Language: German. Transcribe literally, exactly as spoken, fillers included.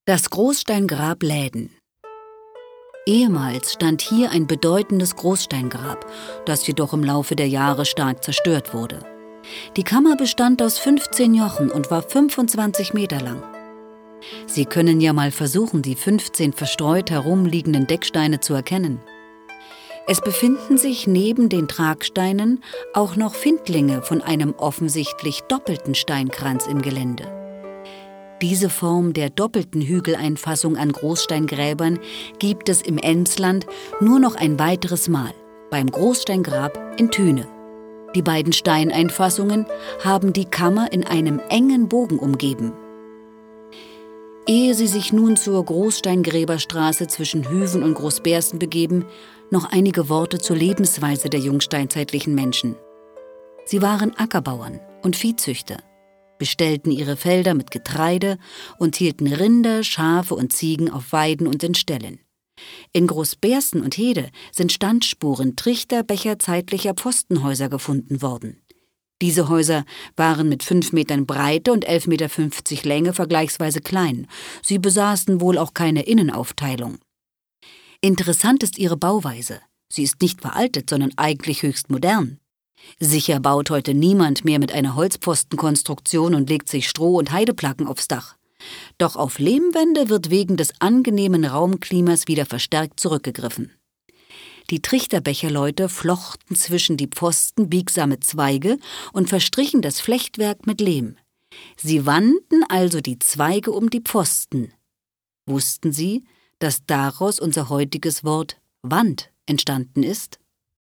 Das Großsteingrab Läden. Ehemals stand hier ein bedeutendes Großsteingrab, das jedoch im Laufe der Jahre stark zerstört wurde. Die Kammer bestand aus fünfzehn Jochen und war fünfundzwanzig Meter lang. Sie können ja mal versuchen, die fünfzehn verstreut herumliegenden Decksteine zu erkennen. Es befinden sich neben den Tragsteinen auch noch Findlinge von einem offensichtlich doppelten Steinkranz im Gelände. Diese Form der doppelten Hügeleinfassung an Großsteingräbern gibt es im Emsland nur noch ein weiteres Mal, beim Großsteingrab in Thüne. Die beiden Steineinfassungen haben die Kammer in einem engen Bogen umgeben. Ehe Sie sich nun zur Großsteingräberstraße zwischen Hüven und Großbersten begeben, noch einige Worte zur Lebensweise der jungsteinzeitlichen Menschen. Sie waren Ackerbauern und Viehzüchter, bestellten ihre Felder mit Getreide und hielten Rinder, Schafe und Ziegen auf Weiden und in Ställen. In Großbersten und Hede sind Standspuren trichterbecherzeitlicher Pfostenhäuser gefunden worden. Diese Häuser waren mit fünf Metern Breite und elf Meter fünfzig Länge vergleichsweise klein. Sie besaßen wohl auch keine Innenaufteilung. Interessant ist ihre Bauweise. Sie ist nicht veraltet, sondern eigentlich höchst modern. Sicher baut heute niemand mehr mit einer Holzpfostenkonstruktion und legt sich Stroh- und Heideplatten aufs Dach. Doch auf Lehmwände wird wegen des angenehmen Raumklimas wieder verstärkt zurückgegriffen. Die Trichterbecherleute flochten zwischen die Pfosten biegsame Zweige und verstrichen das Flechtwerk mit Lehm. Sie wanden also die Zweige um die Pfosten. Wussten Sie, dass daraus unser heutiges Wort Wand entstanden ist?